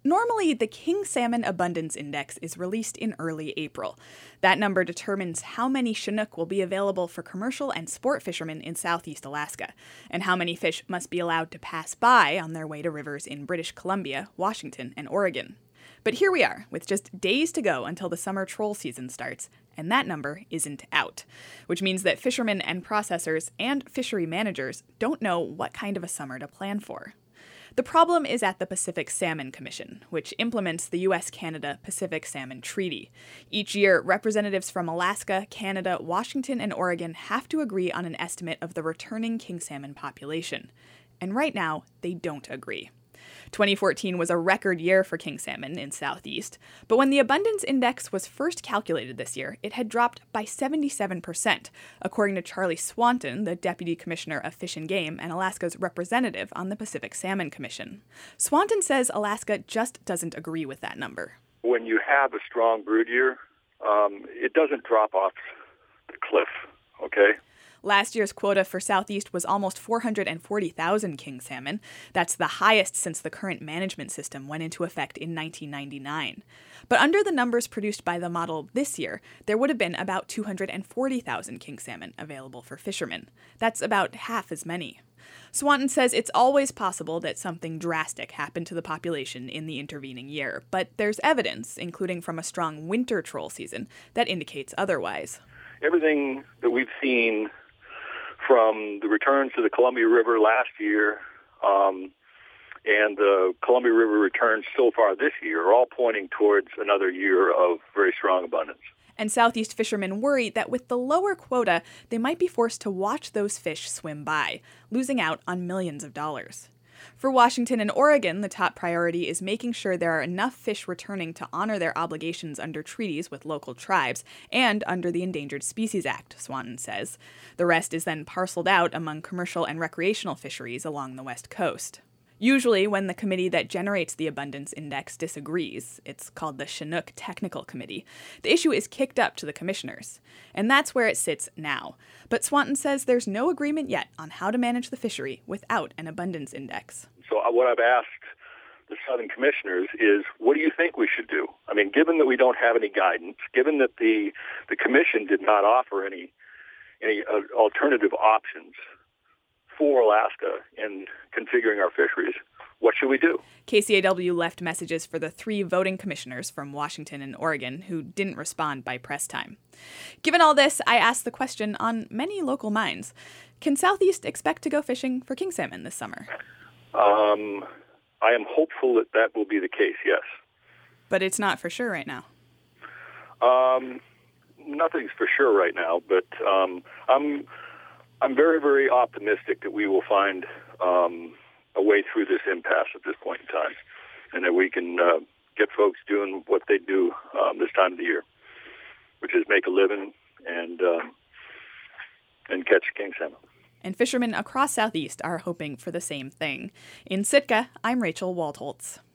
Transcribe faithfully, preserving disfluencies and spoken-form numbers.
Normally, the king salmon abundance index is released in early April. That number determines how many Chinook will be available for commercial and sport fishermen in southeast Alaska, and how many fish must be allowed to pass by on their way to rivers in British Columbia, Washington, and Oregon. But here we are, with just days to go until the summer troll season starts, and that number isn't out, which means that fishermen and processors and fishery managers don't know what kind of a summer to plan for. The problem is at the Pacific Salmon Commission, which implements the U S Canada Pacific Salmon Treaty. Each year, representatives from Alaska, Canada, Washington, and Oregon have to agree on an estimate of the returning king salmon population. And right now, they don't agree. twenty fourteen was a record year for king salmon in Southeast, but when the abundance index was first calculated this year, it had dropped by seventy-seven percent, according to Charlie Swanton, the Deputy Commissioner of Fish and Game and Alaska's representative on the Pacific Salmon Commission. Swanton says Alaska just doesn't agree with that number. When you have a strong brood year, um, it doesn't drop off the cliff, okay? Last year's quota for Southeast was almost four hundred forty thousand king salmon. That's the highest since the current management system went into effect in nineteen ninety-nine. But under the numbers produced by the model this year, there would have been about two hundred forty thousand king salmon available for fishermen. That's about half as many. Swanton says it's always possible that something drastic happened to the population in the intervening year, but there's evidence, including from a strong winter troll season, that indicates otherwise. Everything that we've seen from the returns to the Columbia River last year um, and the Columbia River returns so far this year are all pointing towards another year of very strong abundance. And Southeast fishermen worry that with the lower quota, they might be forced to watch those fish swim by, losing out on millions of dollars. For Washington and Oregon, the top priority is making sure there are enough fish returning to honor their obligations under treaties with local tribes and under the Endangered Species Act, Swanton says. The rest is then parceled out among commercial and recreational fisheries along the West Coast. Usually, when the committee that generates the abundance index disagrees, it's called the Chinook Technical Committee, the issue is kicked up to the commissioners. And that's where it sits now. But Swanton says there's no agreement yet on how to manage the fishery without an abundance index. So what I've asked the Southern commissioners is, what do you think we should do? I mean, given that we don't have any guidance, given that the, the commission did not offer any, any uh, alternative options for Alaska in configuring our fisheries, what should we do? K C A W left messages for the three voting commissioners from Washington and Oregon who didn't respond by press time. Given all this, I asked the question on many local minds. Can Southeast expect to go fishing for king salmon this summer? Um, I am hopeful that that will be the case, yes. But it's not for sure right now. Um, nothing's for sure right now, but um, I'm... I'm very, very optimistic that we will find um, a way through this impasse at this point in time, and that we can uh, get folks doing what they do um, this time of the year, which is make a living and um, and catch king salmon. And fishermen across Southeast are hoping for the same thing. In Sitka, I'm Rachel Waldholtz.